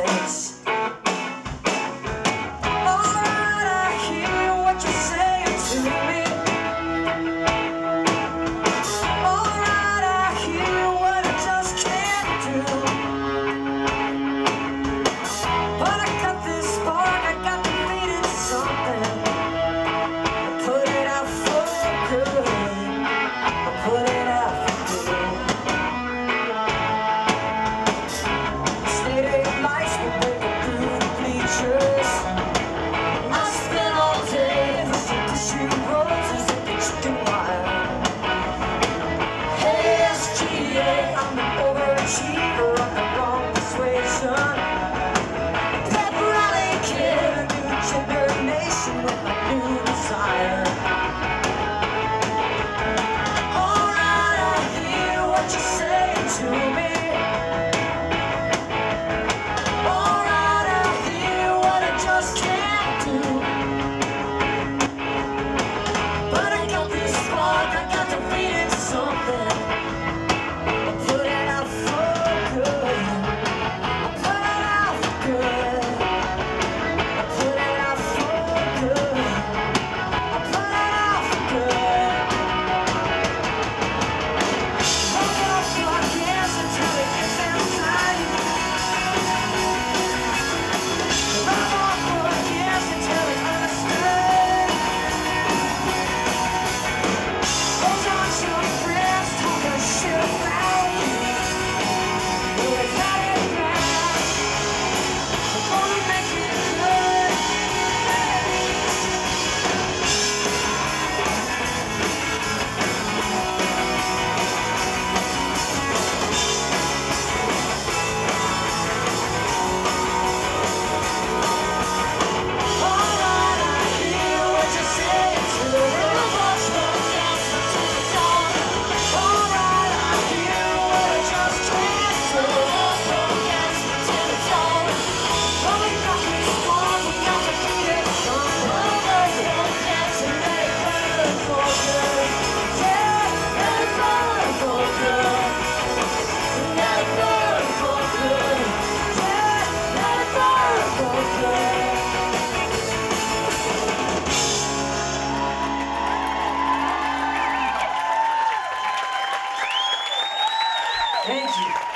face. Alright, I hear what you're saying to me. Alright, I hear what I just can't do. But I got this spark, I got the feeling something. I put it out for good. I put it out for good. City lights will break through the bleachers. I spent all day pushing the street roses at the chicken wire. Hey, SGA, I'm an overachiever of the wrong persuasion. Pepperoni kid, a new generation with a new desire. Alright, I hear what you're saying to me. Alright, I hear what I just can't do. But I got this spark, I got to feeling something. I put it out for good. I put it out for good. I put it out for good. I put it out for good. Roll up your hands until it gets inside. Roll up your hands until it's understood. Hold on to your friends, talking shit about you. We've had it now. We're gonna make it good. Alright, I hear what you're saying to the robots, won't dance until it's on. Alright, I hear what I just can't do. Won't dance until it's on. Well, we got this spark, we got to feed it something. Won't dance and let it burn for good. Yeah, let it burn for good. Let it burn for good. Yeah, let it burn for good. Thank you.